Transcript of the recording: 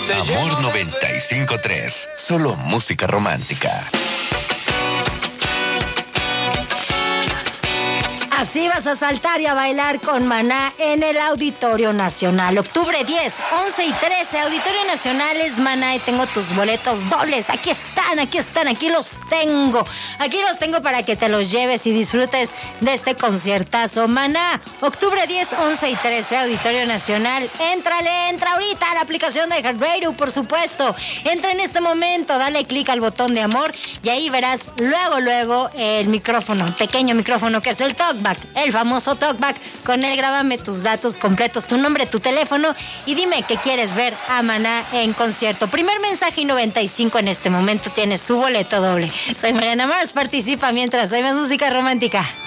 Amor 95.3. Solo música romántica. Así vas a saltar y a bailar con Maná en el Auditorio Nacional. Octubre 10, 11 y 13, Auditorio Nacional es Maná y tengo tus boletos dobles. Aquí están, aquí los tengo. Aquí los tengo para que te los lleves y disfrutes de este conciertazo. Maná, octubre 10, 11 y 13, Auditorio Nacional. Entra ahorita a la aplicación de iHeartRadio, por supuesto. Entra en este momento, dale clic al botón de amor y ahí verás luego el micrófono, el pequeño micrófono que es el TalkBack. El famoso TalkBack. Con él grábame tus datos completos, tu nombre, tu teléfono y dime que quieres ver a Maná en concierto. Primer mensaje y 95 en este momento tiene su boleto doble. Soy Mariana Mars, participa mientras hay más música romántica.